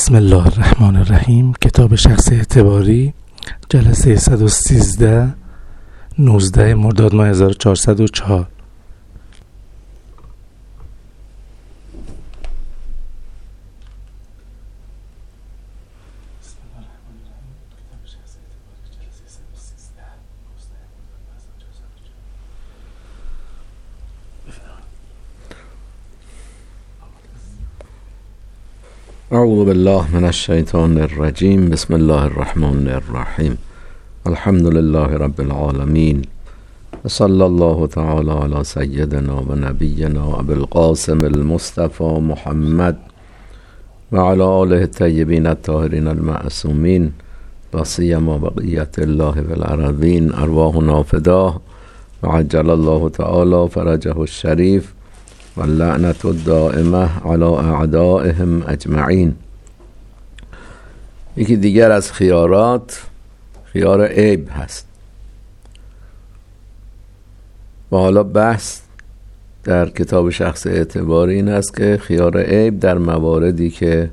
بسم الله الرحمن الرحیم. کتاب شخص اعتباری، جلسه 113، 19 مرداد ماه 1404. اعوذ بالله من الشیطان الرجیم. بسم الله الرحمن الرحیم. الحمد لله رب العالمین و صلی الله تعالی علی سیدنا و نبینا ابی القاسم المصطفى محمد و علی آله الطیبین الطاهرین المعصومین و سیما بقیت الله فی الارضین. ارواحنا فداه و عجل الله تعالی فرجه الشریف و اللعنت الدائمه علی اعدائهم اجمعین. یکی دیگر از خیارات خیار عیب هست و حالا بحث در کتاب شخص اعتباری این است که خیار عیب در مواردی که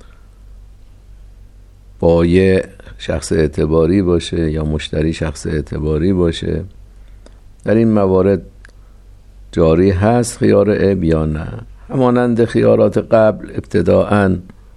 بایع شخص اعتباری باشه یا مشتری شخص اعتباری باشه، در این موارد جاری هست خیار عیب یا نه. همانند خیارات قبل ابتداءً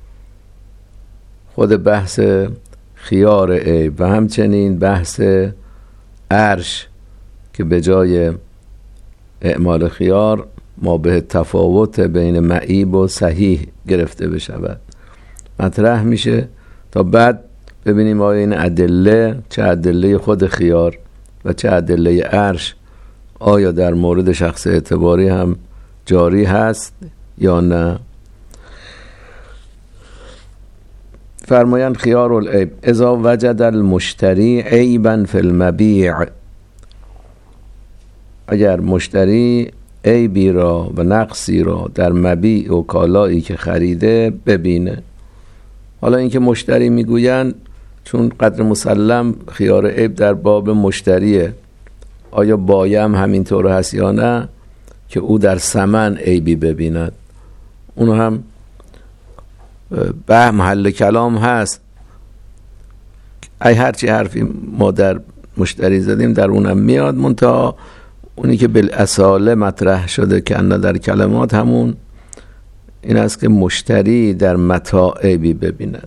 خود بحث خیار عیب و همچنین بحث عرش که به جای اعمال خیار ما به تفاوت بین معیب و صحیح گرفته بشود مطرح میشه تا بعد ببینیم آیا این ادله، چه ادله خود خیار و چه ادله عرش، آیا در مورد شخص اعتباری هم جاری هست یا نه. فرمایند خیار العیب اذا وجد المشتری عیبا فی المبیع، اگر مشتری عیبی را و نقصی را در مبیع و کالایی که خریده ببینه. حالا اینکه مشتری میگویند چون قدر مسلم خیار عیب در باب مشتریه، آیا بایع هم همینطور هست یا نه که او در ثمن عیبی ببیند؟ اون هم به محل کلام هست. ای هرچی حرفی ما در مشتری زدیم در اونم میاد، منتها اونی که بالاصاله مطرح شده که انا در کلمات همون این است که مشتری در متاع عیبی ببیند.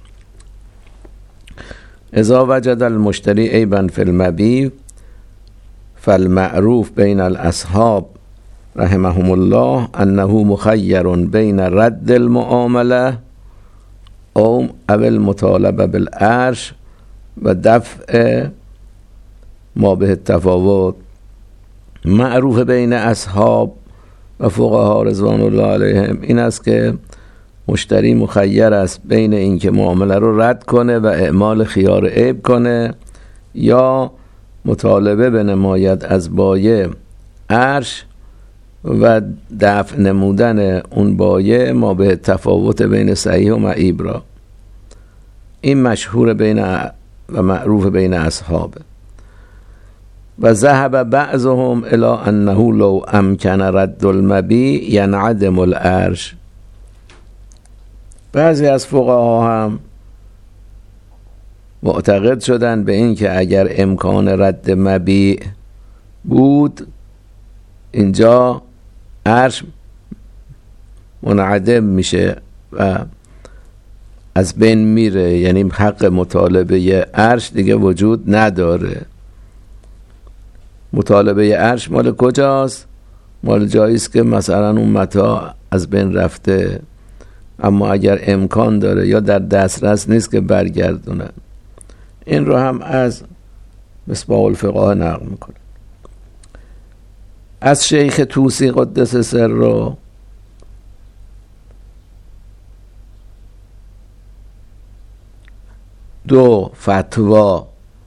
اذا وجد المشتری عیبا فی المبیع فالمعروف بین الاصحاب رحمهم الله انه مخیر بین رد المعامله او المطالبه بالعرش و دفع ما به التفاوت. معروف بین اصحاب و فقها رضوان الله علیهم این است که مشتری مخیر است بین اینکه معامله رو رد کنه و اعمال خیار عیب کنه یا مطالبه بنماید از بایع عرش و دفع نمودن اون بایع ما به تفاوت بین صحیح و معیب را. این مشهور بین و معروف بین اصحاب. و ذهب بعضهم الى انه لو امکن رد المبیع ینعدم العرش. بعضی از فقها هم معتقد شدن به این که اگر امکان رد مبیع بود اینجا عرش منعدم میشه و از بین میره، یعنی حق مطالبه عرش دیگه وجود نداره. مطالبه عرش مال کجاست؟ مال جاییست که مثلا اون متاع از بین رفته، اما اگر امکان داره یا در دسترس نیست که برگردونه. این رو هم از مصباح الفقه نقل میکنه از شیخ طوسی قدس سره. دو فتوا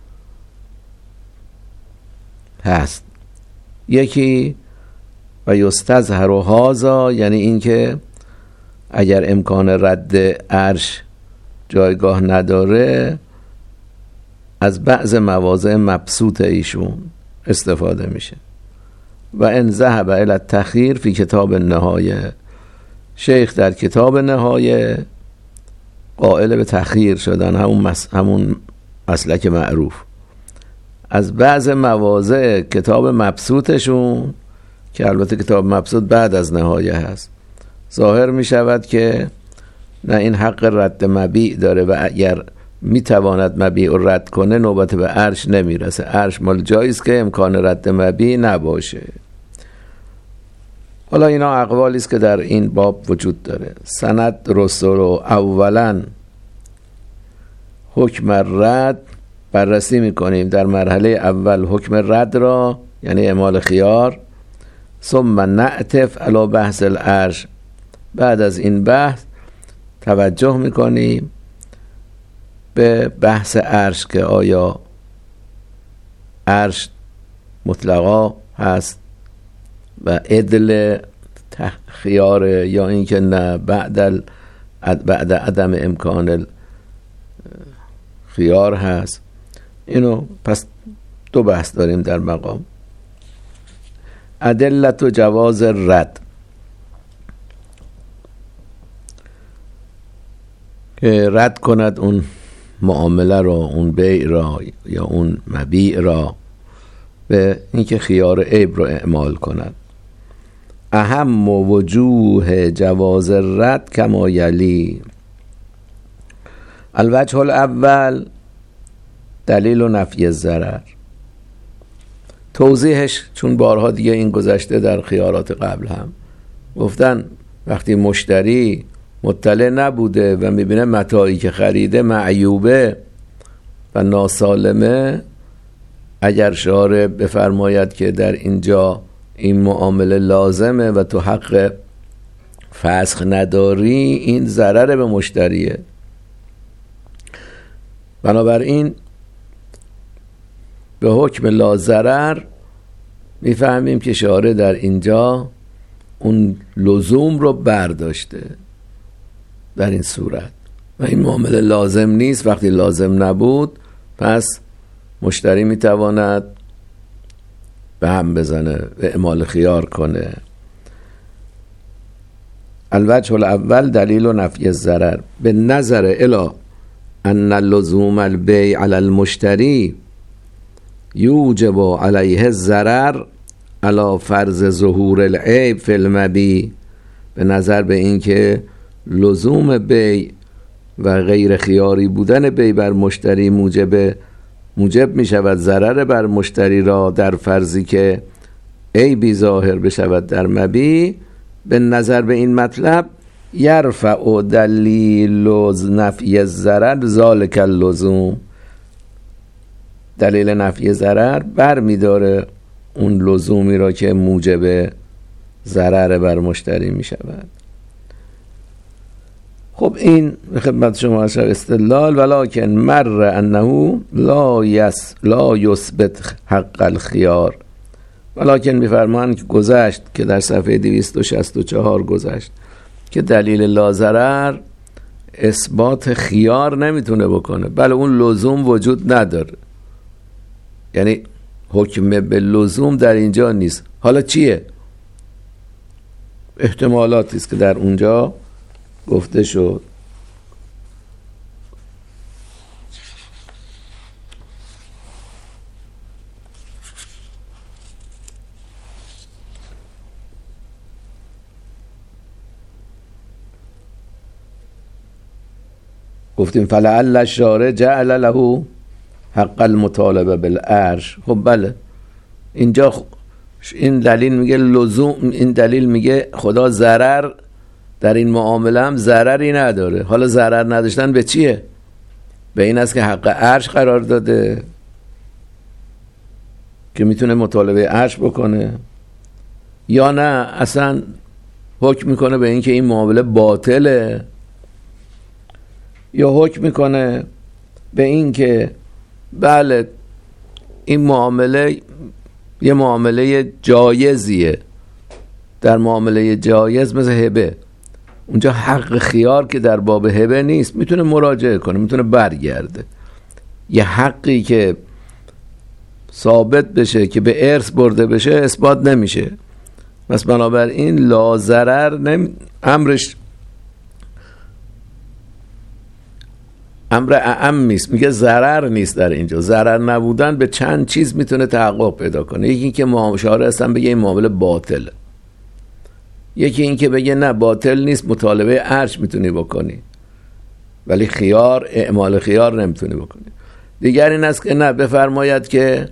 هست. یکی و یستظهر هذا، یعنی این که اگر امکان رد عرش جایگاه نداره از بعض مواضع مبسوط ایشون استفاده میشه. و ان ذهب الی التخییر فی کتاب النهایه، شیخ در کتاب نهایه قائل به تأخیر شدن، همون مسلک معروف. از بعض مواضع کتاب مبسوطشون که البته کتاب مبسوط بعد از نهایه هست، ظاهر می شود که نه این حق رد مبیع داره و اگر می تواند مبیع رو رد کنه نوبت به عرش نمی رسه. عرش مال جاییست که امکان رد مبیع نباشه. حالا اینا اقوالی است که در این باب وجود داره. سند رسل رو اولا حکم رد بررسی میکنیم. در مرحله اول حکم رد را یعنی اعمال خیار، ثم نعطف علی بحث العرش. بعد از این بحث توجه میکنیم به بحث عرش که آیا عرش مطلقا هست و عدل خیار یا اینکه نه بعد عدم امکان خیار هست. اینو پس دو بحث داریم در مقام. ادلت و جواز رد که رد کند اون معامله را، اون بیع را یا اون مبیع را، به اینکه خیار عیب را اعمال کند. اهم وجوه جواز رد کما یلی. الوجه الاول دلیل و نفی الضرر. توضیحش چون بارها دیگه این گذشته در خیارات قبل هم گفتن وقتی مشتری مطلع نبوده و میبینه متاعی که خریده معیوبه و ناسالمه، اگر شارع بفرماید که در اینجا این معامله لازمه و تو حق فسخ نداری، این ضرر به مشتریه. بنابراین به حکم لا ضرر میفهمیم که شارع در اینجا اون لزوم رو برداشته در این صورت و این معامله لازم نیست. وقتی لازم نبود پس مشتری میتواند به هم بزنه و اعمال خیار کنه. الوجه الاول دلیل و نفی الضرر. به نظر الی ان لزوم البیع علی المشتری یوجب علیه الضرر علی فرض ظهور العیب فی المبیع. به نظر به این که لزوم بیع و غیر خیاری بودن بیع بر مشتری موجب می شود ضرر بر مشتری را در فرضی که عیبی ظاهر بشود در مبیع. به نظر به این مطلب یرفع دلیل نفی الضرر ذالک اللزوم. دلیل نفی ضرر بر می داره اون لزومی را که موجب ضرر بر مشتری می شود. خب این خدمت شما استدلال. ولکن مر انه لا یثبت حق الخیار. ولکن میفرمایند که گذشت که در صفحه 264 گذشت که دلیل لا ضرر اثبات خیار نمیتونه بکنه، بله اون لزوم وجود نداره، یعنی حکم به لزوم در اینجا نیست. حالا چیه؟ احتمالاتی است که در اونجا گفته شد. گفتیم فلعل الشارع جعل له حق المطالبه بالعرش. خب بله اینجا این دلیل میگه لزوم، این دلیل میگه خدا ضرر در این معامله هم ضرری نداره. حالا ضرر نداشتن به چیه؟ به این است که حق عرش قرار داده که میتونه مطالبه عرش بکنه، یا نه اصلا حکم میکنه به این که این معامله باطله، یا حکم میکنه به این که بله این معامله یه معامله جایزیه. در معامله جایز مثل هبه اونجا حق خیار که در باب هبه نیست، میتونه مراجعه کنه، میتونه برگرده. یه حقی که ثابت بشه که به ارث برده بشه اثبات نمیشه. پس بنابراین لا ضرر امرش امر اعم نیست، میگه ضرر نیست در اینجا. ضرر نبودن به چند چیز میتونه تحقق پیدا کنه. یکی این که شارع هستن بگه این معامله باطله، یکی این که بگه نه باطل نیست، مطالبه عرش میتونی بکنی ولی خیار، اعمال خیار نمیتونی بکنی. دیگر این است که نه، بفرماید که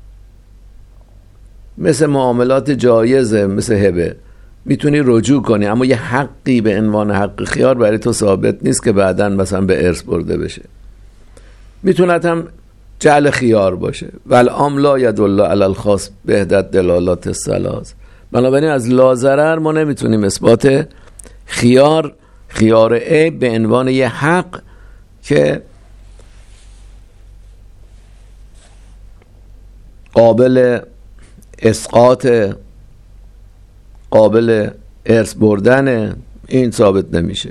مثل معاملات جایزه، مثل هبه میتونی رجوع کنی، اما یه حقی به عنوان حق خیار برای تو ثابت نیست که بعداً مثلا به ارث برده بشه. میتونه هم جعل خیار باشه. والعام لا یدل علی الخاص بهدت دلالات الثلاث. بنابراین از لاضرر ما نمیتونیم اثبات خیار عیب به عنوان یه حق که قابل اسقاط، قابل ارث بردن، این ثابت نمیشه.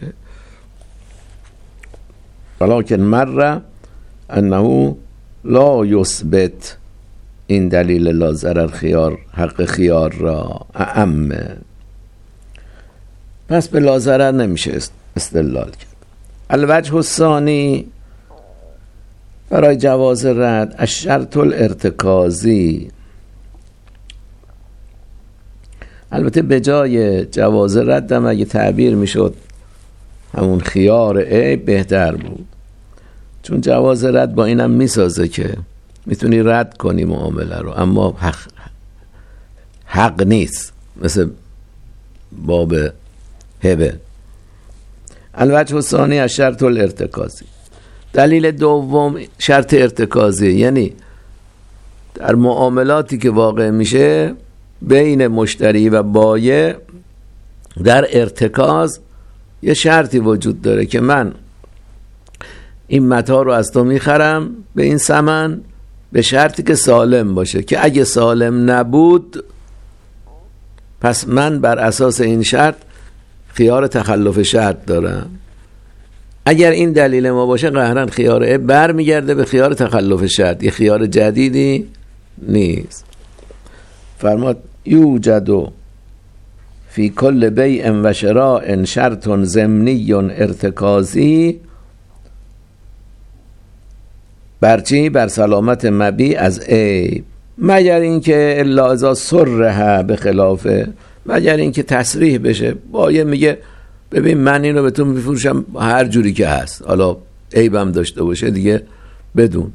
ولکن مر انه لا یثبت، این دلیل لا ضرر خیار، حق خیار را اعم، پس به لا ضرر نمیشه استدلال کرد. الوجه الثانی برای جواز رد الشرط الارتکازی. البته به جای جواز رد هم اگه تعبیر میشد همون خیار عیب بهتر بود، چون جواز رد با اینم میسازه که میتونی رد کنی معامله رو، اما حق نیست مثل باب هبه. الوجه الثانی الشرط الارتکازی. دلیل دوم شرط ارتکازی، یعنی در معاملاتی که واقع میشه بین مشتری و بایع در ارتکاز یه شرطی وجود داره که من این متاع رو از تو میخرم به این ثمن به شرطی که سالم باشه، که اگه سالم نبود پس من بر اساس این شرط خیار تخلف شرط دارم. اگر این دلیل ما باشه قهرن خیار عیب برمیگرده به خیار تخلف شرط، یه خیار جدیدی نیست. فرماد یوجد فی کل بیع و شراء شرط ضمنی ارتکازی، برچی بر سلامت مبیع از عیب، مگر اینکه الا اذا صرح به خلافه، مگر اینکه تصریح بشه، بایع میگه ببین من اینو به تو میفروشم هر جوری که هست، حالا عیبم داشته باشه دیگه بدون،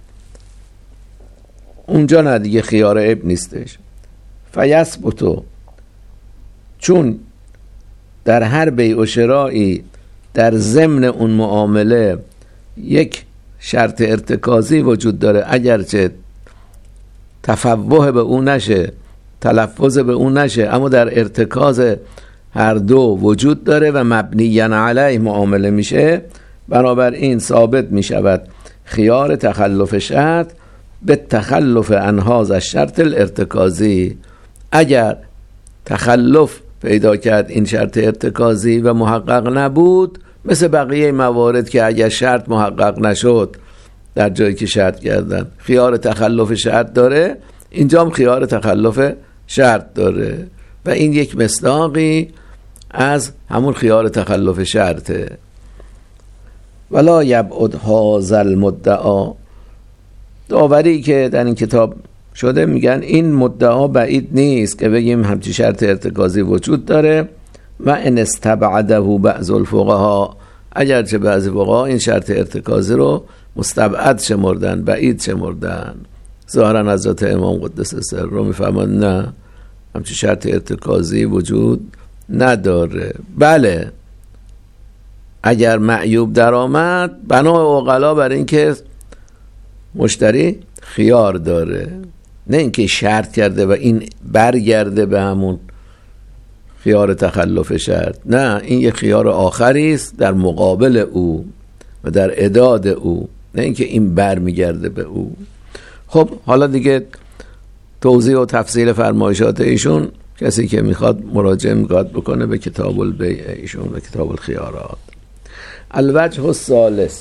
اونجا نه دیگه خیار عیب نیستش. فیثبتو، چون در هر بیع و شرایی در ضمن اون معامله یک شرط ارتکازی وجود داره، اگرچه تفوه به اون نشه، تلفظ به اون نشه، اما در ارتکاز هر دو وجود داره و مبنیاً علیه معامله میشه، بنابراین ثابت میشود خیار تخلف شرط به تخلف انهاز الشرط الارتکازی. اگر تخلف پیدا کرد این شرط ارتکازی و محقق نبود، مثل بقیه موارد که اگر شرط محقق نشد در جایی که شرط کردن خیار تخلف شرط داره، اینجا هم خیار تخلف شرط داره و این یک مصداقی از همون خیار تخلف شرطه. ولا یبعد هذا المدعا، داوری که در این کتاب شده میگن این مدعا بعید نیست که بگیم همچی شرط ارتکازی وجود داره. و ان استبعده بعض الفقها، اگرچه بعضی فقها این شرط ارتکازی رو مستبعد شمردن، بعید شمردن، ظاهرا حضرت امام قدس سر رو میفهمن نه همچی شرط ارتکازی وجود نداره. بله اگر معیوب در آمد بنا عقلا بر این که مشتری خیار داره، نه اینکه شرط کرده و این برگرده به همون خیار تخلف شرط، نه این یه خیار آخری است در مقابل او و در اعداد او، نه اینکه این برمیگرده به او. خب حالا دیگه توضیح و تفصیل فرمایشات ایشون کسی که میخواد مراجعه میخواد بکنه به کتاب البیع ایشون و کتاب الخیارات. الوجه الثالث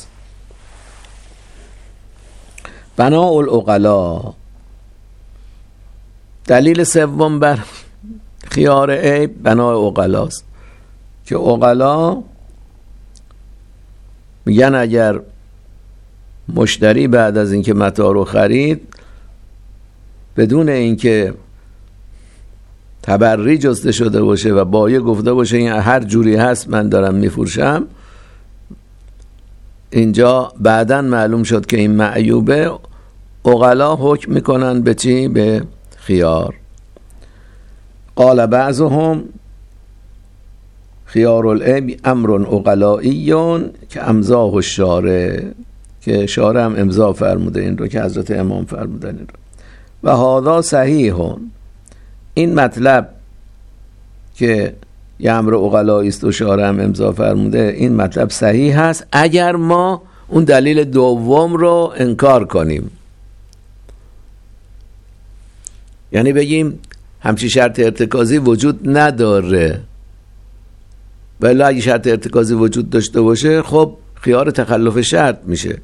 بناء العقلا. دلیل سوم بر خیار عیب بناء عقلاست که عقلا میگن اگر مشتری بعد از اینکه متاع رو خرید بدون اینکه تبری جسته شده باشه و بایع گفته باشه این هر جوری هست من دارم میفروشم، اینجا بعداً معلوم شد که این معیوبه، عقلا حکم میکنن به چی؟ به خیار. قال بعضهم خیار العیب امر عقلایی که امضاه الشارع، که شارع هم امضا فرموده این رو، که حضرت امام فرمودن این رو. و هذا صحیح، این مطلب که یه امر عقلایی است و شارع هم امضا فرموده، این مطلب صحیح هست اگر ما اون دلیل دوم رو انکار کنیم، یعنی بگیم همچین شرط ارتکازی وجود نداره، ولی اگه شرط ارتکازی وجود داشته باشه خب خیار تخلف شرط میشه.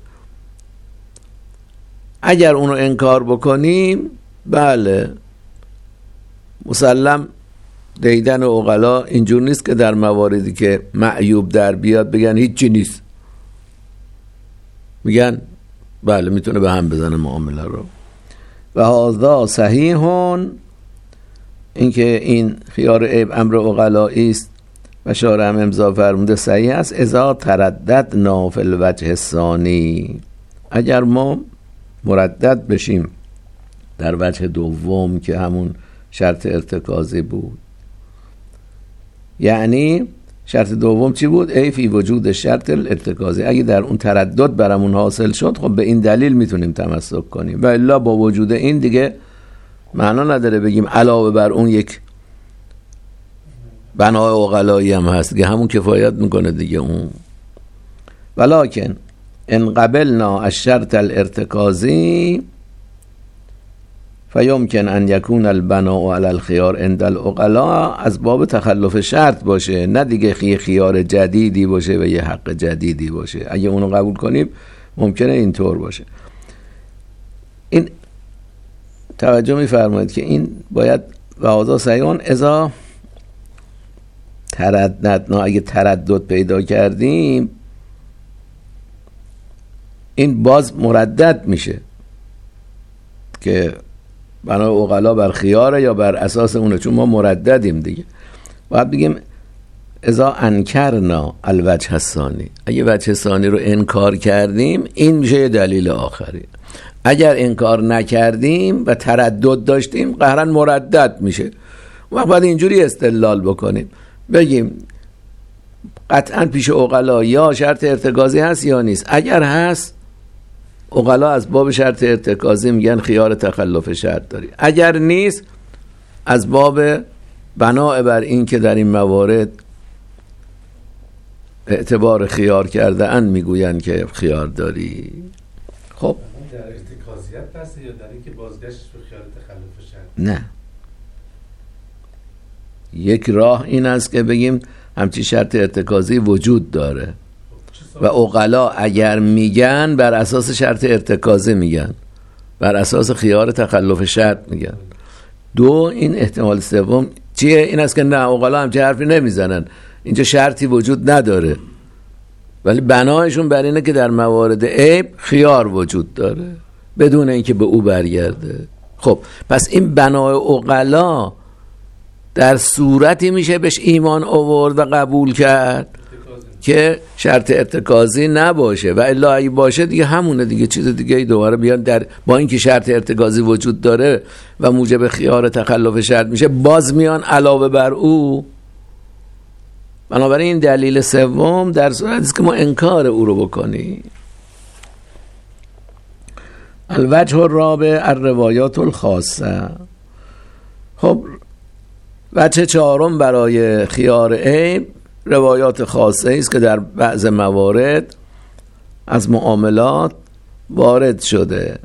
اگر اونو انکار بکنیم بله مسلم دیدن عقلا اینجور نیست که در مواردی که معیوب در بیاد بگن هیچی نیست، میگن بله میتونه به هم بزنه معامله رو. و هذا صحیح، اینکه این خیار عیب امر عقلایی است و شارع هم امضا فرموده صحیح است. اذا ترددنا فی الوجه الثانی، اگر ما مردد بشیم در وجه دوم که همون شرط ارتکازی بود. یعنی شرط دوم چی بود؟ ای فی وجود شرط الارتکازی، اگه در اون تردد برامون حاصل شد خب به این دلیل میتونیم تمسک کنیم، و الا با وجود این دیگه معنا نداره بگیم علاوه بر اون یک بنای عقلایی هم هست که همون کفایت میکنه دیگه اون. ولکن ان قبلنا الشرط الارتکازی فیمکن ان یکون البناء علی الخيار عند العقلاء، از باب تخلف شرط باشه، نه دیگه خیار جدیدی باشه و یه حق جدیدی باشه. اگه اونو قبول کنیم ممکنه اینطور باشه. این توجه می‌فرمایید که این باید وعظا صحیحان اذا ترددنا، اگه تردد پیدا کردیم این باز مردد میشه که بنای عقلا بر خیاره یا بر اساس اونه، چون ما مرددیم دیگه. باید بگیم اذا انکرنا الوجه الثانی، اگه وجه ثانی رو انکار کردیم این میشه یه دلیل آخری. اگر انکار نکردیم و تردد داشتیم قهرن مردد میشه. وقت باید اینجوری استدلال بکنیم، بگیم قطعا پیش عقلا یا شرط ارتکازی هست یا نیست. اگر هست عقلا از باب شرط ارتکازی میگن خیار تخلف شرط داری، اگر نیست از باب بناء بر این که در این موارد اعتبار خیار کرده ان میگوین که خیار داری. خب در ارتکازیت بسته یا در این که بازگشت به خیار تخلف شرط؟ نه، یک راه این است که بگیم همچی شرط ارتکازی وجود داره و عقلا اگر میگن بر اساس شرط ارتکازی میگن، بر اساس خیار تخلف شرط میگن. دو، این احتمال سوم چیه؟ این است که نه عقلا همچی حرفی نمیزنن، اینجا شرطی وجود نداره ولی بنایشون بر اینه که در موارد عیب خیار وجود داره بدون اینکه به او برگرده. خب پس این بنای عقلا در صورتی میشه بهش ایمان آورد و قبول کرد که شرط ارتکازی نباشه، و الا اگه باشه دیگه همونه دیگه، چیز دیگه ای دوباره بیان در با اینکه شرط ارتکازی وجود داره و موجب خیار تخلف شرط میشه باز میان علاوه بر او. بنابراین این دلیل سوم در صورتی است که ما انکار او رو بکنیم. الوجه الرابع الروایات الخاصه. خب وجه چهارم برای خیار عیب روایات خاصه است که در بعض موارد از معاملات وارد شده.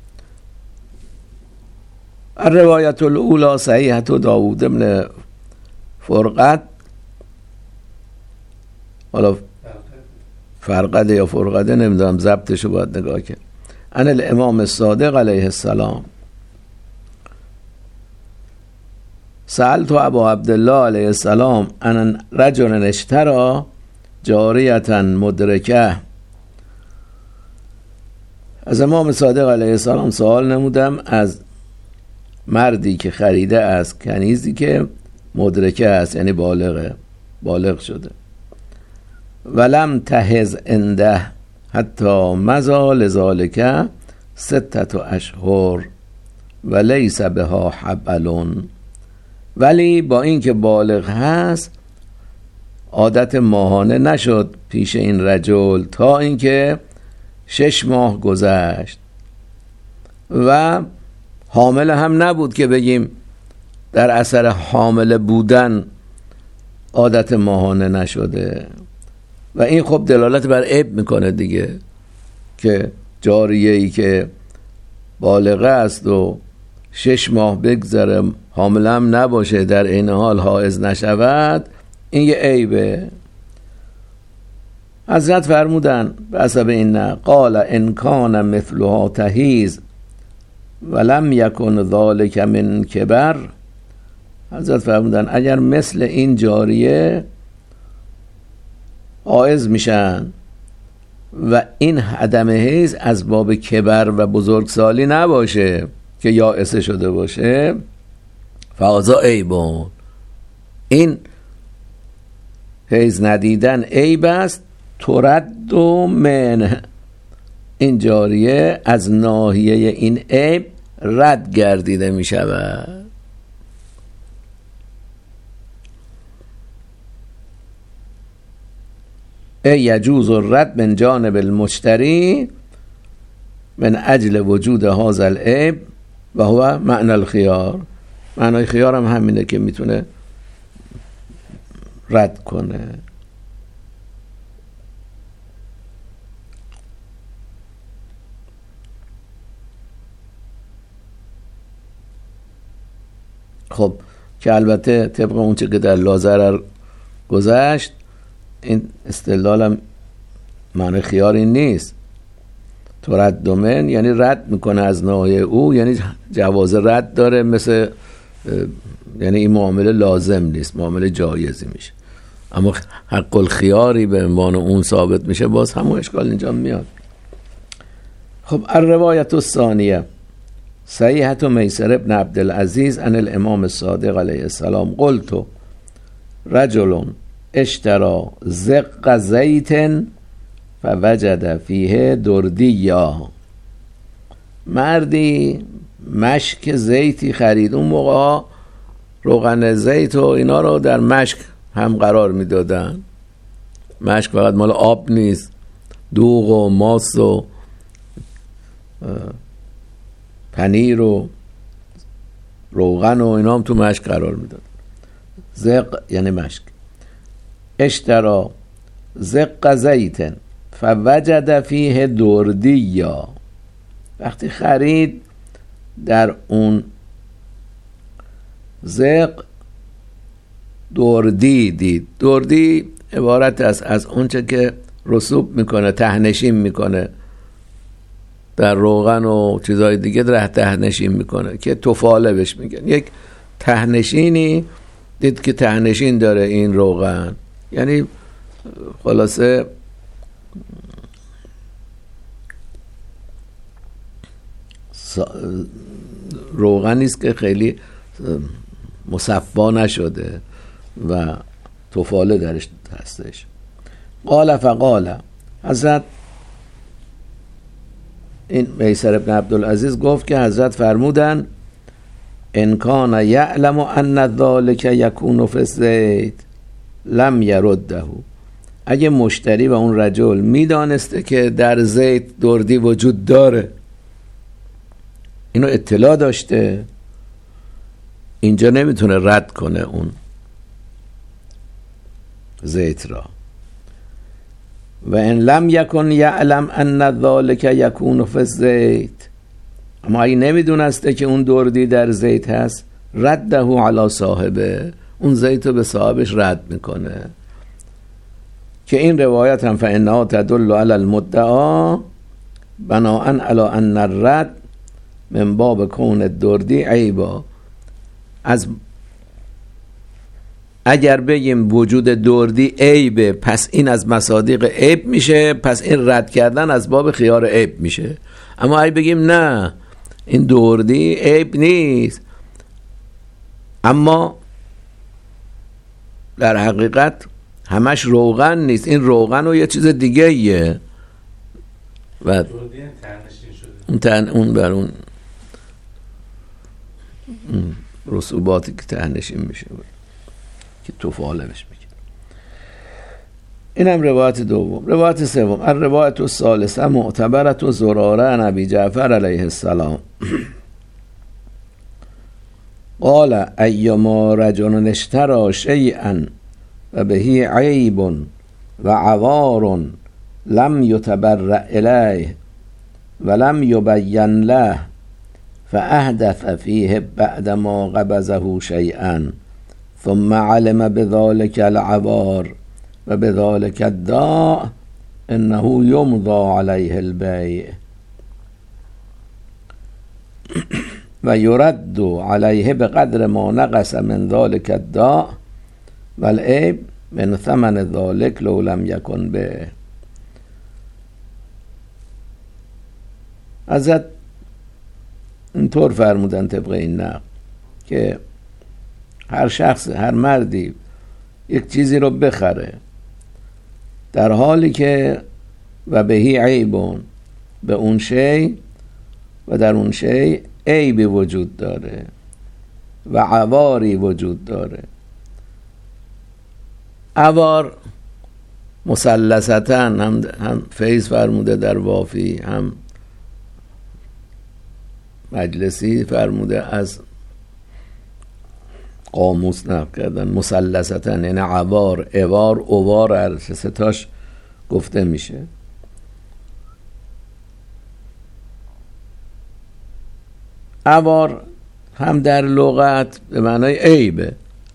الروایت الاولی صحیحه داوود ابن فرقد، حالا فرقده یا فرقده نمیدونم ضبطشو باید نگاه کنم، عن الامام الصادق علیه السلام سألت ابا عبدالله علیه السلام ان رجل اشترى جاریه مدرکه از امام صادق علیه السلام سوال نمودم از مردی که خریده از کنیزی که مدرکه است، یعنی بالغ شده، ولم تهز عنده حتی مضى لذالک 6 اشهر و لیس بها حبل، ولی با این که بالغ هست عادت ماهانه نشد پیش این رجل تا اینکه 6 ماه گذشت و حامل هم نبود که بگیم در اثر حامل بودن عادت ماهانه نشده. و این خب دلالت بر عیب میکنه دیگه، که جاریه‌ای که بالغه است و 6 ماه بگذره حامل هم نباشه در این حال حائض نشود، این یه عیبه. حضرت فرمودن به حسب این قال ان کان مثلها تهیز ولم یکن ذلک من کبر، حضرت فرمودن اگر مثل این جاریه حائض میشن و این عدم حیض از باب کبر و بزرگسالی نباشه که یائسه شده باشه، فهذا عیبون، این حیض ندیدن عیب است، ترد من، این جاریه از ناحیه این عیب رد گردیده می شود. یجوز الرد من جانب المشتری من اجل وجود هذا العیب و هو معنی الخیار. معنی خیار هم همینه که میتونه رد کنه. خب که البته طبق اون چه که در لاضرر گذشت، این استدلالم معنی خیار این نیست. ترد من یعنی رد میکنه از ناحیه او، یعنی جواز رد داره، مثل یعنی این معامله لازم نیست، معامله جایزی میشه. اما حق الخیاری به عنوان اون ثابت میشه، باز همون اشکال اینجا میاد. خب الروایت الثانیه صحیحة میسر ابن عبدالعزیز عن الامام الصادق علیه السلام قلت رجل اشترى زق زیت فوجد فیه دردیا، مردی مشک زیتی خرید. اون موقع روغن زیت و اینا رو در مشک هم قرار میدادن. مشک فقط مال آب نیست، دوغ و ماست و پنیر و روغن و اینا هم تو مشک قرار میداد. زق یعنی مشک. اشترا زق زیتن فوجد فیه دردیا، وقتی خرید در اون زق دردی دید. دردی عبارت است از اونچه که رسوب میکنه، تهنشین میکنه در روغن و چیزهای دیگه، ره تهنشین میکنه که تفاله بهش میگن. یک تهنشینی دید که تهنشین داره این روغن، یعنی خلاصه روغنی است که خیلی مصفا نشده و تفاله درش هستش. قال فقال، حضرت این میسر ابن عبدالعزیز گفت که حضرت فرمودن ان کان یعلم ان ذلک یکون فی الزیت لم یرده، اگه مشتری و اون رجل میدانسته که در زیت دردی وجود داره، اینو اطلاع داشته، اینجا نمیتونه رد کنه اون زیت را. و ان لم یکن یعلم ان ذلک یکون فی الزیت، اما اگه نمیدونسته که اون دردی در زیت هست، رده علی صاحبه، اون زیت رو به صاحبش رد میکنه. که این روایت هم فانها تدل علی المدعا بناء علی ان الرد من باب کون الدردی عیبا. از اگر بگیم وجود دردی عیبه، پس این از مصادیق عیب میشه، پس این رد کردن از باب خیار عیب میشه. اما اگه بگیم نه این دردی عیب نیست، اما در حقیقت همش روغن نیست، این روغن و یه چیز دیگه ایه و اون بر اون رسوباتی که تهنشین میشه که توفاله بهش میگه. این هم روایت دوم. روایت سوم، الروایت الثالثه معتبرة زراره عن ابی جعفر علیه السلام قال ایما رجل اشترى شیئا و بهی عیب و عوار لم یتبرأ الیه ولم یبین له فاحدث فیه بعد ما قبضه شیئا ثم علم بذلك العوار و بذلك الداء انه یمضى علیه البیع و یرد علیه بقدر ما نقص من ذلك الداء والعیب من ثمن ذلك لو لم یکن به. حضرت اینطور فرمودن طبق این نقل که هر شخص، هر مردی یک چیزی رو بخره در حالی که و بهی عیبون، به اون شی و در اون شی عیبی وجود داره و عواری وجود داره. عوار مثلثتا هم فیض فرموده در وافی، هم مجلسی فرموده از قاموس نقل کردن. مثلثتا یعنی عوار، اوار، اوار، هر ستاش گفته میشه. عوار هم در لغت به معنای عیبه.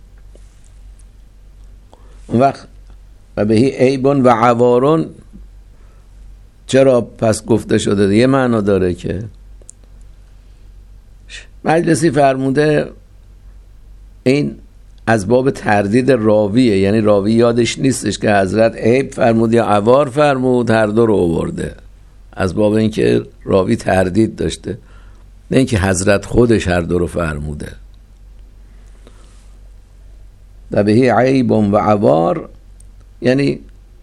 اون وقت و بهی عیبون و عوارون چرا پس گفته شده؟ یه معنا داره که مجلسی فرموده این از باب تردید راویه، یعنی راوی یادش نیستش که حضرت عیب فرمود یا عوار فرمود، هر دو رو آورده، از باب اینکه راوی تردید داشته، نه اینکه حضرت خودش هر دو رو فرموده. و بهی عیب و عوار یعنی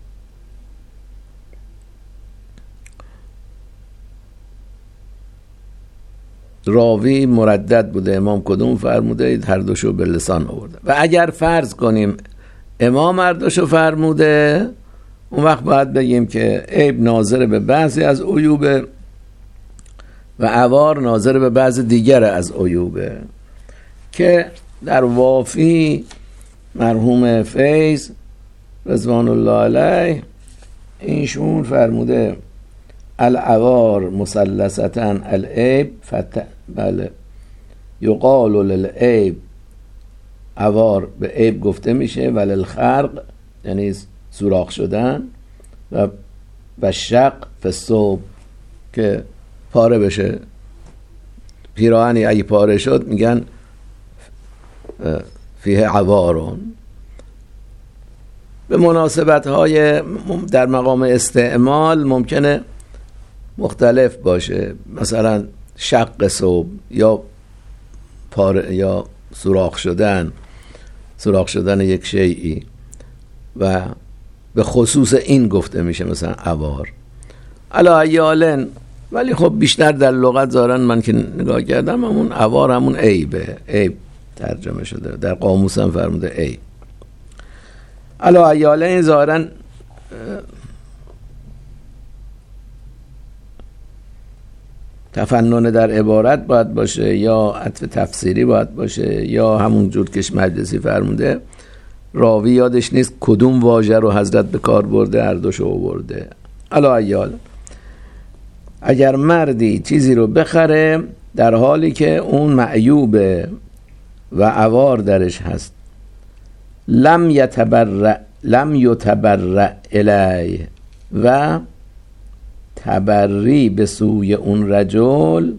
راوی مردد بوده، امام کدوم فرموده، هر دوشو به لسان آورده. و اگر فرض کنیم امام هر دوشو فرموده، اون وقت باید بگیم که عیب ناظر به بعضی از عیوبه و عوار ناظر به بعض دیگر از عیوبه، که در وافی مرحوم فیض رضوان الله علیه اینشون فرموده العوار مثلثتاً العیب بله یقال للعیب، عوار به عیب گفته میشه، ولی الخرق یعنی سوراخ شدن، و شق فالثوب که پاره بشه، پیراهنی اگه پاره شد میگن فیه عوارون. به مناسبت های در مقام استعمال ممکنه مختلف باشه، مثلا شق ثوب یا پاره یا سوراخ شدن یک شیئی، و به خصوص این گفته میشه مثلا عوار. علا ایالن، ولی خب بیشتر در لغت ظاهرن من که نگاه کردم همون عوار همون عیبه، عیب ترجمه شده، در قاموس هم فرموده عیب. علا ایالن ظاهرن تفنن در عبارت باید باشه، یا عطف تفسیری باید باشه، یا همون جور که مجلسی فرموده راوی یادش نیست کدوم واژه رو حضرت به کار برده، هر دوشو آورده. علا ایال، اگر مردی چیزی رو بخره در حالی که اون معیوبه و عوار درش هست، لم یتبرأ الیه، و تبری به سوی اون رجل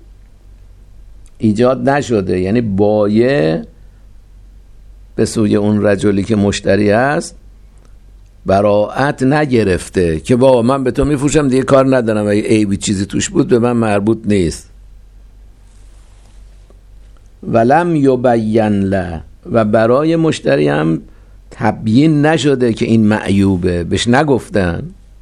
ایجاد نشده، یعنی بایع به سوی اون رجلی که مشتری است براءت نگرفته که بابا من به تو میفروشم دیگه کار ندارم، اگه عیبی چیزی توش بود به من مربوط نیست. ولم یبین له، و برای مشتری هم تبیین نشده که این معیوبه، بهش نگفتن.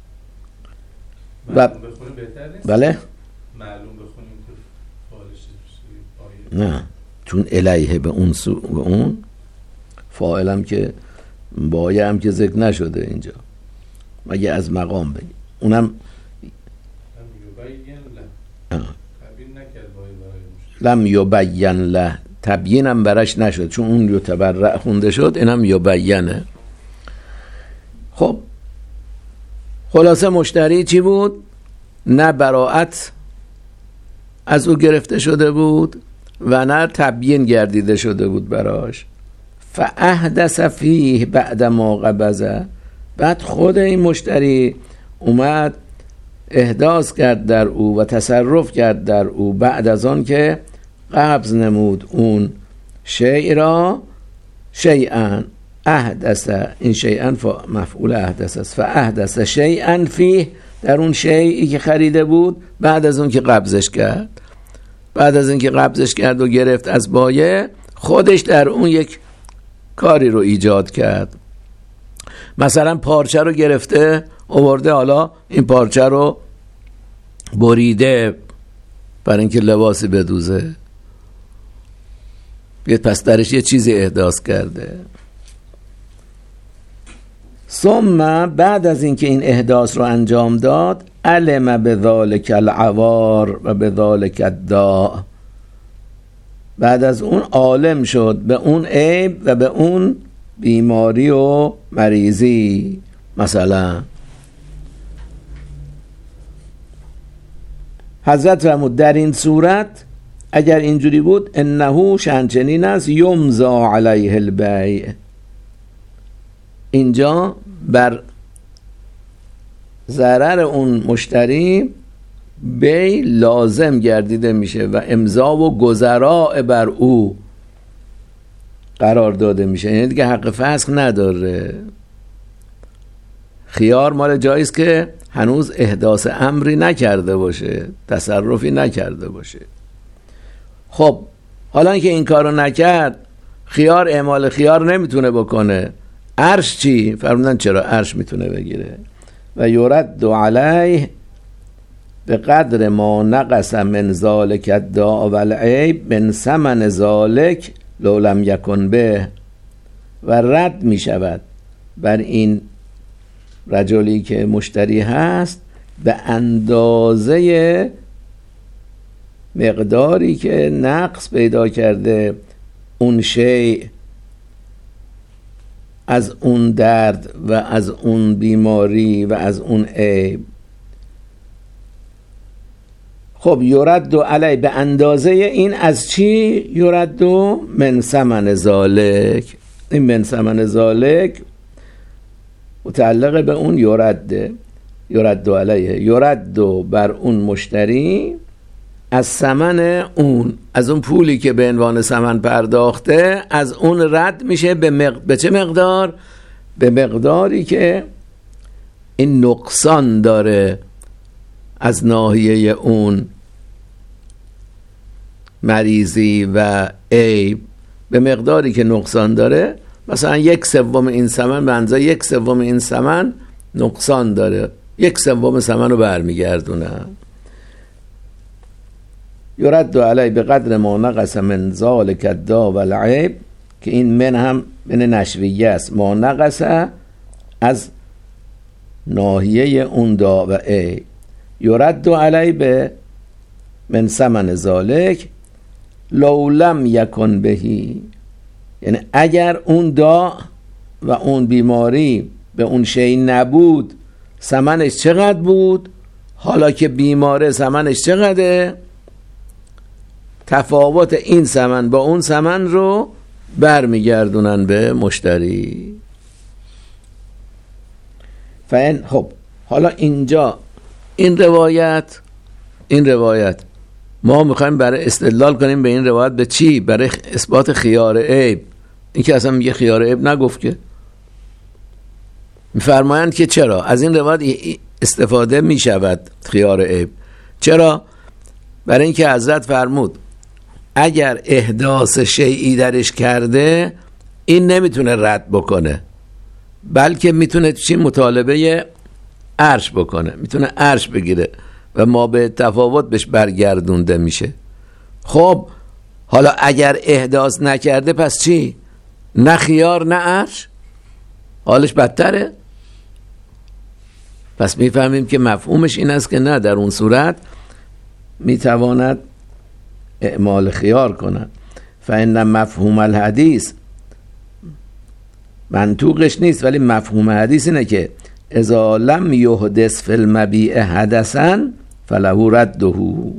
و بله معلوم بخونیم که فاعلش نه، چون الیه به اون به اون فاعلم که بایه هم که ذکر نشده اینجا، مگه از مقام بگی اونم لم یبین له، تبیین هم برش نشد چون اون یتبرع خونده شد، اینم یبینه. خب خلاصه مشتری چی بود؟ نه براءت از او گرفته شده بود و نه تبیین گردیده شده بود براش. فاحدث فیه بعد ما قبض، بعد خود این مشتری اومد احداث کرد در او و تصرف کرد در او بعد از آن که قبض نمود اون شیء را. شیئا احدث، این شیئا مفعول احدث است. فاحدث شیئا فیه، در اون شیئی که خریده بود بعد از اون که قبضش کرد، بعد از این که قبضش کرد و گرفت از بایه، خودش در اون یک کاری رو ایجاد کرد. مثلا پارچه رو گرفته آورده، حالا این پارچه رو بریده برای اینکه لباسی بدوزه، پس درش یه چیزی احداث کرده. ثم بعد از اینکه این احداث رو انجام داد، علم بذالک العوار و بذالک الداء، بعد از اون عالم شد به اون عیب و به اون بیماری و مریضی. مثلا حضرت فرمود در این صورت اگر اینجوری بود، انه شنچنین است یمضا علیه البیع، اینجا بر ضرر اون مشتری بی لازم گردیده میشه و امضا و گذراء بر او قرار داده میشه، یعنی دیگه حق فسخ نداره. خیار مال جاییست که هنوز احداث امری نکرده باشه، تصرفی نکرده باشه. خب حالا که این کارو نکرد، خیار اعمال خیار نمیتونه بکنه. عرش چی؟ فرمودن چرا عرش میتونه بگیره. و یرد علیه به قدر ما نقص من ذالک الداء والعیب من ثمن ذالک لو لم یکن به، و رد می شود بر این رجلی که مشتری هست به اندازه مقداری که نقص پیدا کرده اون شیء از اون درد و از اون بیماری و از اون عیب. خب یرد علی به اندازه این از چی؟ یرد من ثمن ذالک، این من ثمن ذالک متعلق به اون یرد علیه، یرد بر اون مشتری از ثمن اون، از اون پولی که به عنوان ثمن پرداخته، از اون رد میشه به چه مقدار؟ به مقداری که این نقصان داره از ناحیه اون مریضی و عیب، به مقداری که نقصان داره. مثلا 1/3 این ثمن به اندازه 1/3 این ثمن نقصان داره، 1/3 ثمن رو برمیگردونه. یرد علی به قدر ما نقص من ذالک الداء والعیب، که این من هم من نشویه است، ما نقص از ناحیه اون داء و عیب. یرد علی به من ثمن ذالک لو لم یکن بهی، یعنی اگر اون داء و اون بیماری به اون شی نبود، ثمنش چقدر بود؟ حالا که بیماره ثمنش چقدره؟ تفاوت این ثمن با اون ثمن رو برمیگردونن به مشتری. خب حالا اینجا این روایت ما میخوایم برای استدلال کنیم به این روایت به چی؟ برای اثبات خیار عیب. این که اصلا میگه خیار عیب نگفت که، میفرمایند که چرا از این روایت استفاده میشود خیار عیب. چرا؟ برای اینکه حضرت فرمود اگر احداث شیئی درش کرده این نمیتونه رد بکنه، بلکه میتونه چی؟ مطالبه عرش بکنه، میتونه عرش بگیره و ما به تفاوت بهش برگردونده میشه. خب حالا اگر احداث نکرده پس چی؟ نه خیار نه عرش، حالش بدتره. پس میفهمیم که مفهومش این است که نه، در اون صورت میتواند اعمال خیار کند. فإن مفهوم الحدیث، منطوقش نیست ولی مفهوم حدیث اینه که اذا لم یحدث فی المبیع حدثا فله رده.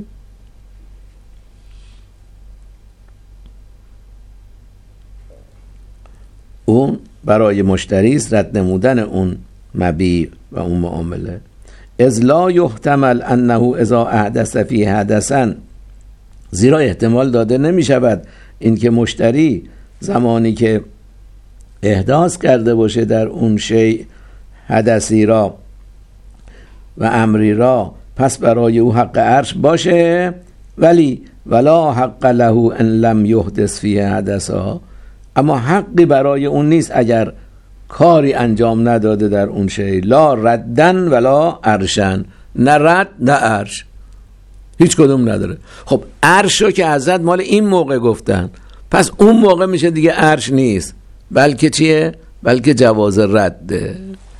اون برای مشتری است رد نمودن اون مبیع و اون معامله. اذ لا یحتمل انه اذا احدث فی حدثا، زیرا احتمال داده نمی شود اینکه مشتری زمانی که احداث کرده باشه در اون شیء حدثی را و امری را، پس برای او حق عرش باشه، ولی ولا حق له ان لم یحدث فیه حدثا، اما حقی برای اون نیست اگر کاری انجام نداده در اون شیء. لا ردن ولا عرشن، نه رد نه عرش، هیچ کدوم نداره. خب عرش رو که حضرت مال این موقع گفتن، پس اون موقع میشه دیگه عرش نیست، بلکه چیه؟ بلکه جواز رده.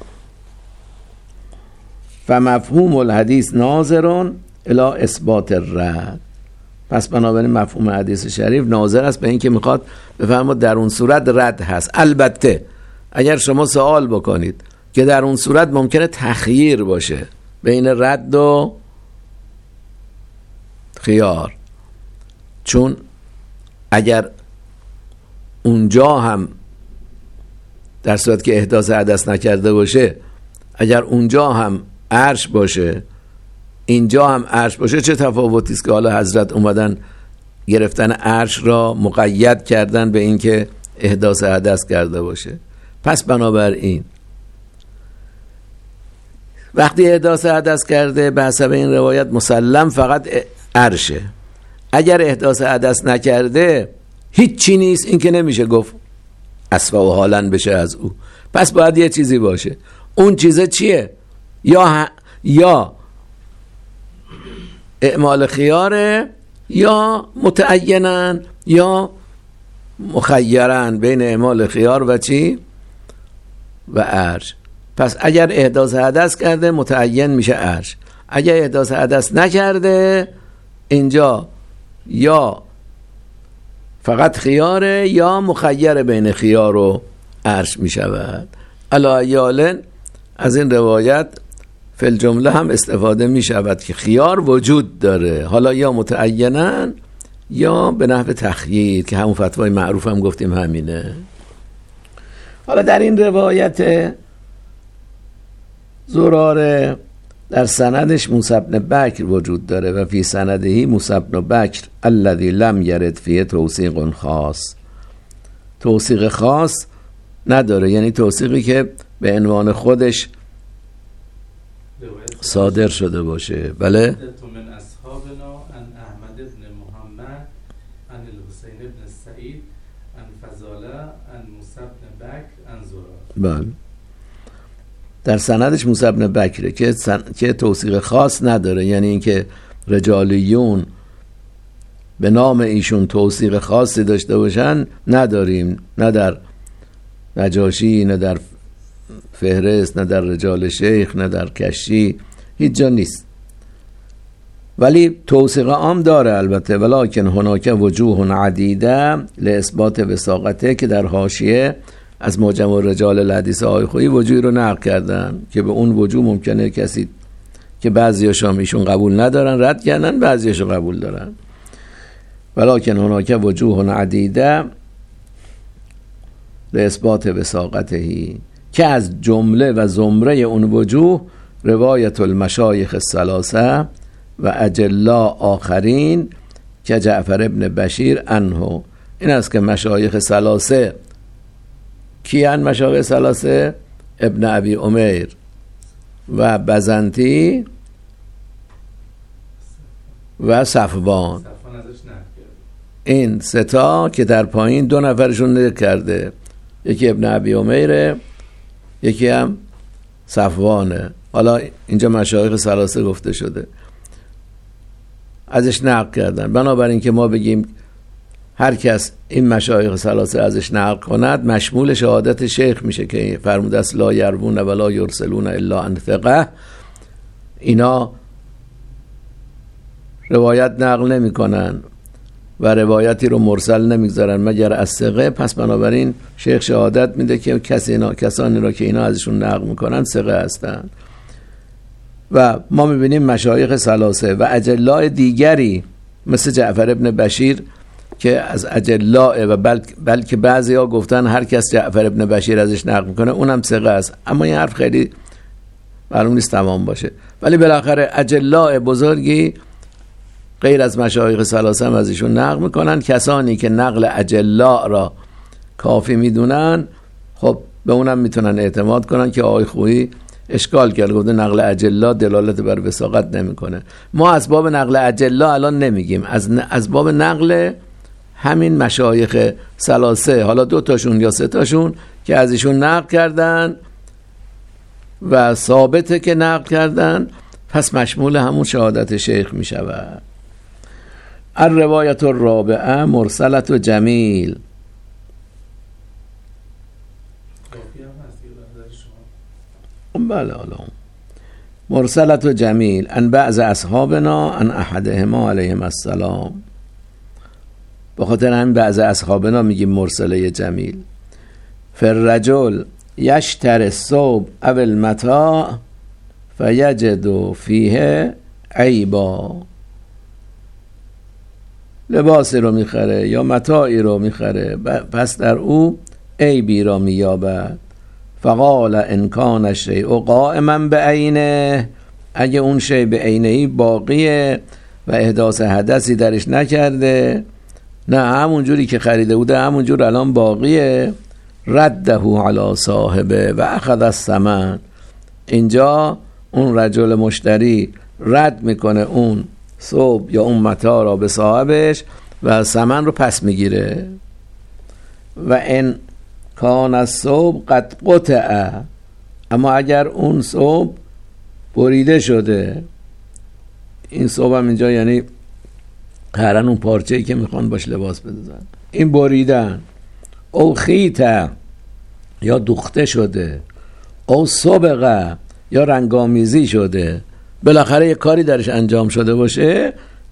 فمفهوم الحدیث ناظر الی اثبات الرد. پس بنابراین مفهوم حدیث شریف ناظر است به این که میخواد بفرماد در اون صورت رد هست. البته اگر شما سوال بکنید که در اون صورت ممکنه تخییر باشه بین رد و خیار، چون اگر اونجا هم در صورت که احداث حدث نکرده باشه، اگر اونجا هم عرش باشه اینجا هم عرش باشه، چه تفاوتی است که حالا حضرت اومدن گرفتن عرش را مقید کردن به این که احداث حدث کرده باشه. پس بنابراین وقتی احداث حدث کرده به حسب این روایت مسلم فقط عرشه. اگر احداث حدث نکرده هیچ چی نیست، این که نمیشه گفت اسفه و حالن بشه از او، پس باید یه چیزی باشه. اون چیزه چیه؟ یا اعمال خیاره، یا متعینن، یا مخیرن بین اعمال خیار و چی؟ و عرش. پس اگر احداث حدث کرده متعین میشه عرش، اگر احداث حدث نکرده اینجا یا فقط خیاره یا مخیر بین خیار و عرش میشود. علایالن از این روایت فی الجمله هم استفاده میشود که خیار وجود داره، حالا یا متعینن یا به نحو تخییر، که همون فتوای معروف هم گفتیم همینه. حالا در این روایت زراره در سندش موسی بن بکر وجود داره و فی سندهی موسی بن بکر الذی لم یرد فیه توثیق خاص. توثیق خاص نداره، یعنی توثیقی که به عنوان خودش صادر شده باشه. بله. من اصحابنا ان احمد بن محمد ان الحسین بن سعید ان فضاله ان موسی بن بکر ان زراره. بله. در سندش موسی بن بکره که توثیق خاص نداره، یعنی اینکه رجالیون به نام ایشون توثیق خاصی داشته باشن نداریم، نه در نجاشی، نه در فهرست، نه در رجال شیخ، نه در کشی، هیچ جا نیست. ولی توثیق عام داره البته. ولکن هناک وجوه عدیده لاثبات وثاقته، که در حاشیه از معجم الرجال الحدیث آقای خویی وجوهی رو نقل کردن که به اون وجوه ممکنه کسی که بعضیاشون ایشون قبول ندارن رد کردن، بعضیاشون قبول دارن. ولکن هناک وجوه عدیده لاثبات وثاقتهی، که از جمله و زمره اون وجوه روایت المشایخ الثلاثه و اجلا آخرین که جعفر ابن بشیر عنه. این است که مشایخ ثلاثه کیان؟ مشایخ ثلاثه ابن ابی عمیر و بزنتی و صفوان. این سه تا که در پایین 2 نفرشون نقل کرده، یکی ابن ابی عمیره، یکی هم صفوانه. حالا اینجا مشایخ ثلاثه گفته شده، ازش نقل کردن. بنابراین که ما بگیم هر کس این مشایخ ثلاثه ازش نقل کند مشمول شهادت شیخ میشه که فرموده است لا یروون ولا یرسلون الا عن ثقه. اینا روایت نقل نمی کنن و روایتی رو مرسل نمیگذارن مگر از ثقه. پس بنابراین شیخ شهادت میده که کسانی را که اینا ازشون نقل میکنن ثقه هستن. و ما میبینیم مشایخ ثلاثه و اجلاء دیگری مثل جعفر ابن بشیر که از اجلاء و بلکه بعضی ها گفتن هر کس جعفر ابن بشیر ازش نقل میکنه اونم ثقه است. اما این حرف خیلی معلوم نیست تمام باشه، ولی بالاخره اجلاء بزرگی غیر از مشایخ ثلاثه هم از ایشون نقل میکنن. کسانی که نقل اجلاء را کافی میدونن خب به اونم میتونن اعتماد کنن که آقای خویی اشکال کرد، گفته نقل اجلاء دلالت بر وثاقت نمیکنه. ما از باب نقل اجلاء الان نمیگیم، از باب نقل همین مشایخ ثلاثه، حالا 2 تاشون یا 3 تاشون که از ایشون نقل کردن و ثابته که نقل کردن، پس مشمول همون شهادت شیخ میشود. الروایت الرابعه مرسلت و جمیل. بله مرسلت و جمیل ان بعض اصحابنا ان احدهما علیهم السلام. به خاطر همین بعض اصحابنا میگیم مرسله جمیل. فالرجل یشتر الثوب او المتاع فیجد فیه عیبا. لباسی رو میخره یا متاعی رو میخره، پس در او عیبی را مییابد. فقال ان کان الشیء قائما بعینه، اگه اون شی به عینه‌ای باقیه و احداث حدثی درش نکرده، نه همون جوری که خریده بوده همون جور الان باقیه، رده علی صاحبه و اخذ الثمن. اینجا اون رجل مشتری رد میکنه اون ثوب یا اون متاع را به صاحبش و ثمن رو پس میگیره. و ان کان الثوب قد قطع، اما اگر اون ثوب بریده شده، این ثوب هم اینجا یعنی قرن اون پارچه‌ای که میخوان باش لباس بدوزن، این بریدن، او خیته یا دوخته شده، او سبقه یا رنگامیزی شده، بالاخره یک کاری درش انجام شده باشه،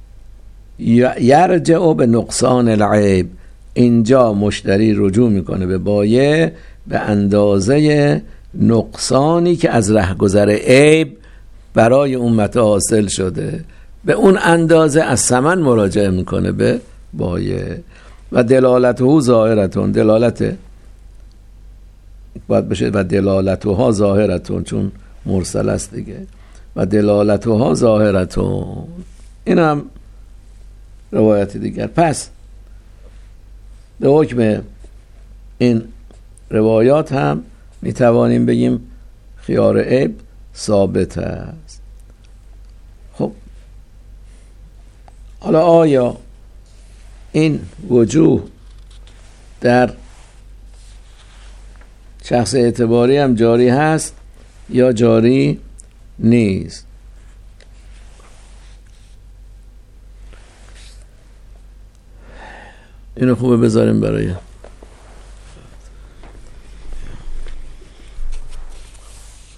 یرجع به نقصان العیب. اینجا مشتری رجوع میکنه به بایع به اندازه نقصانی که از رهگذر عیب برای اون متاع حاصل شده، به اون اندازه از ثمن مراجعه میکنه به بایع. و دلالته ظاهرتون، دلالت باید بشه و دلالتها ظاهرتون چون مرسل است دیگه. و دلالتها ظاهرتون، این هم روایت دیگر. پس به حکم این روایات هم میتوانیم بگیم خیار عیب ثابت است. خب حالا آیا این وجوه در شخص اعتباری هم جاری هست یا جاری نیست؟ اینو خوبه بذاریم برای